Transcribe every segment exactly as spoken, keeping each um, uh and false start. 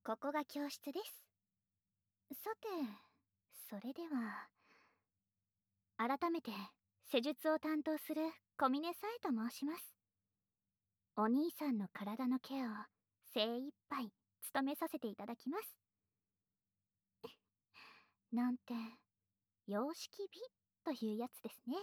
ここが教室です。さて、それでは改めて施術を担当する小峰紗絵と申します。お兄さんの体のケアを精一杯務めさせていただきます。なんて様式美というやつですね。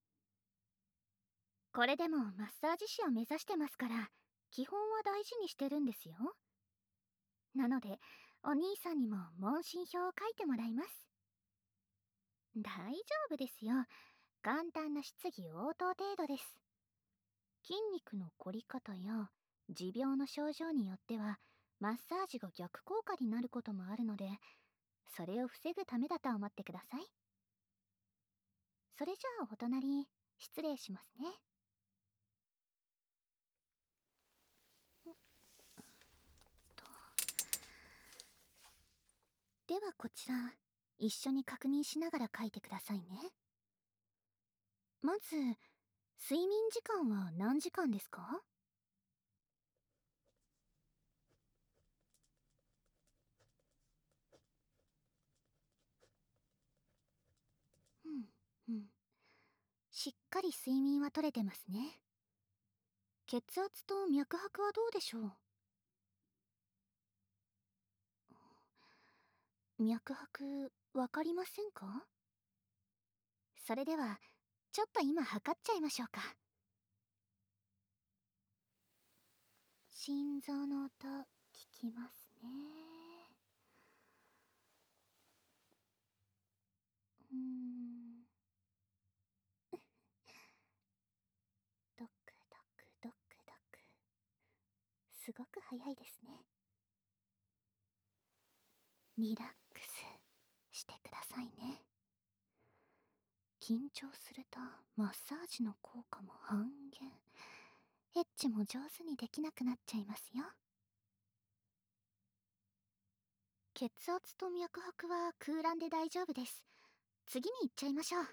これでもマッサージ師を目指してますから、基本は大事にしてるんですよ。なのでお兄さんにも問診票を書いてもらいます。大丈夫ですよ。簡単な質疑応答程度です。筋肉の凝り方や持病の症状によってはマッサージが逆効果になることもあるので、それを防ぐためだと思ってください。それじゃあお隣失礼しますね。ではこちら一緒に確認しながら書いてくださいね。まず睡眠時間は何時間ですか？うんうん、しっかり睡眠はとれてますね。血圧と脈拍はどうでしょう？脈拍わかりませんか？それではちょっと今測っちゃいましょうか。心臓の音聞きますね。うーんドクドクドクドク、すごく早いですね。リラックスしてくださいね。緊張するとマッサージの効果も半減、エッチも上手にできなくなっちゃいますよ。血圧と脈拍は空欄で大丈夫です。次に行っちゃいましょう。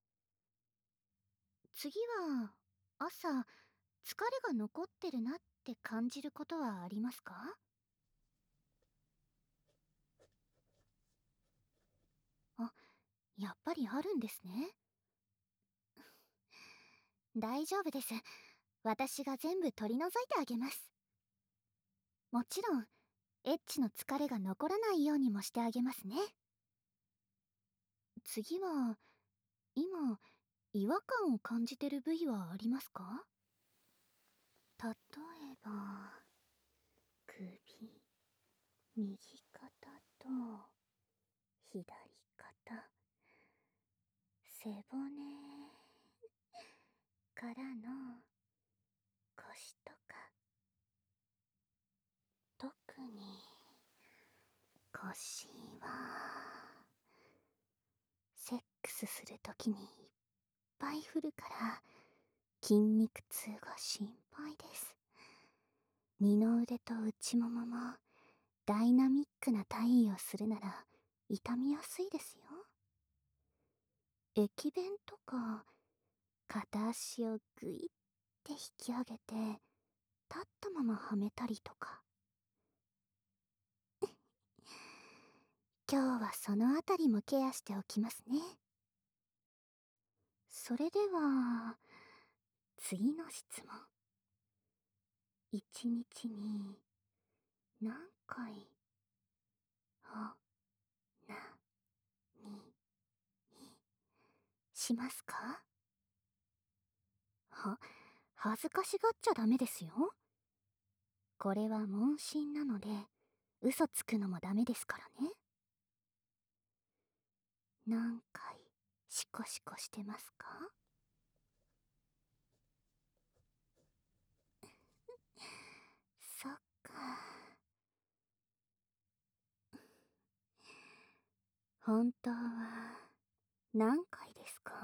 次は朝疲れが残ってるなって感じることはありますか？あ、やっぱりあるんですね。大丈夫です。私が全部取り除いてあげます。もちろんエッチの疲れが残らないようにもしてあげますね。次は今違和感を感じてる部位はありますか？例えば首、右肩と左肩、背骨からの腰とか。特に腰はセックスするときにいっぱい振るから筋肉痛が心配です。二の腕と内もももダイナミックな体位をするなら痛みやすいですよ。駅弁とか片足をグイって引き上げて立ったままはめたりとか。今日はそのあたりもケアしておきますね。それでは次の質問。一日に何回おなにしますか？は、恥ずかしがっちゃダメですよ。これは問診なので嘘つくのもダメですからね。何回シコシコしてますか？そっか。本当は何回ですか？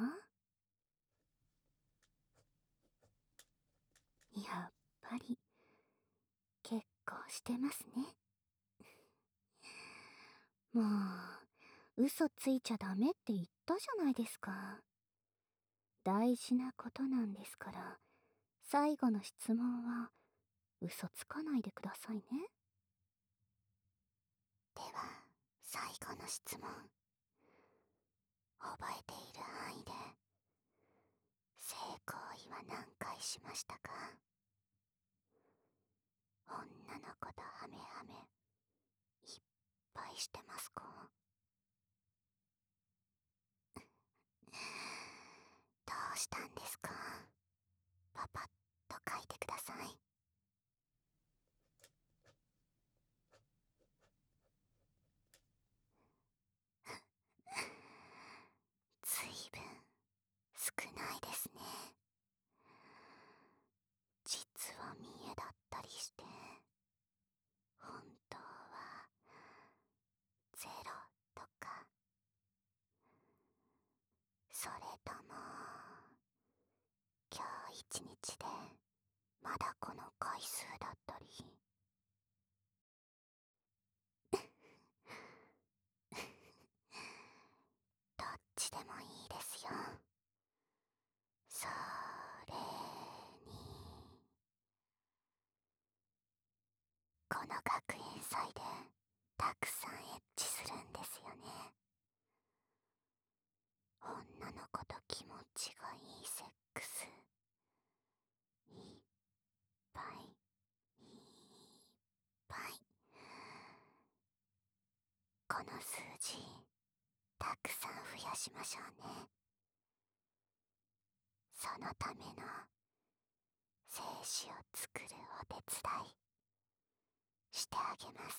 やっぱり結構してますね。もう嘘ついちゃダメって言ったじゃないですか。大事なことなんですから、最後の質問は嘘つかないでくださいね。 では最後の質問。覚えている範囲で性行為は何回しましたか？女の子とハメハメいっぱいしてますか？どうしたんですか？パパッと書いてください。ずいぶん少ないですね。実は見栄だったりして、本当はゼロとか、それとも今日一日でまだこの回数だったり。どっちでもいいですよ。それに、この学園祭でたくさんエッチするんですよね。女の子と気持ちがいいセックス、いっぱいいっぱい。この数字たくさん増やしましょうね。そのための精子を作るお手伝いしてあげます。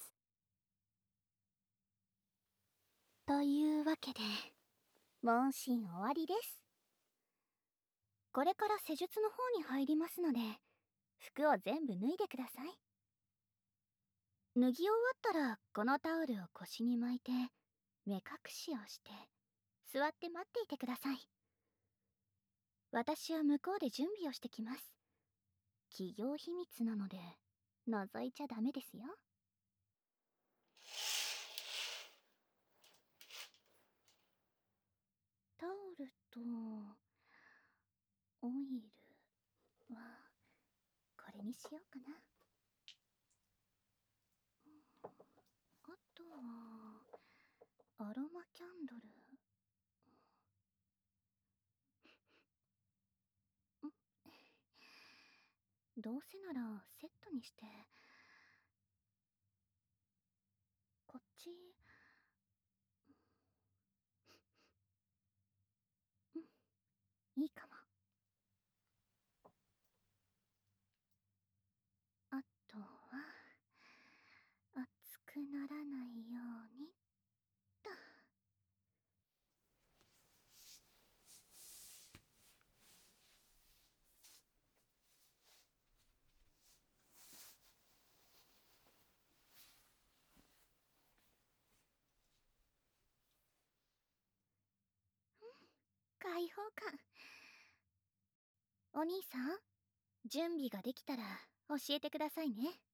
というわけで問診終わりです。これから施術の方に入りますので、服を全部脱いでください。脱ぎ終わったらこのタオルを腰に巻いて目隠しをして座って待っていてください。私は向こうで準備をしてきます。企業秘密なので覗いちゃダメですよ。タオルとオイルはこれにしようかな。あとはアロマキャンドル。どうせならセットにして、こっち、うん、いいかも。あとは熱くならないようにっと。開放感。お兄さん、準備ができたら教えてくださいね。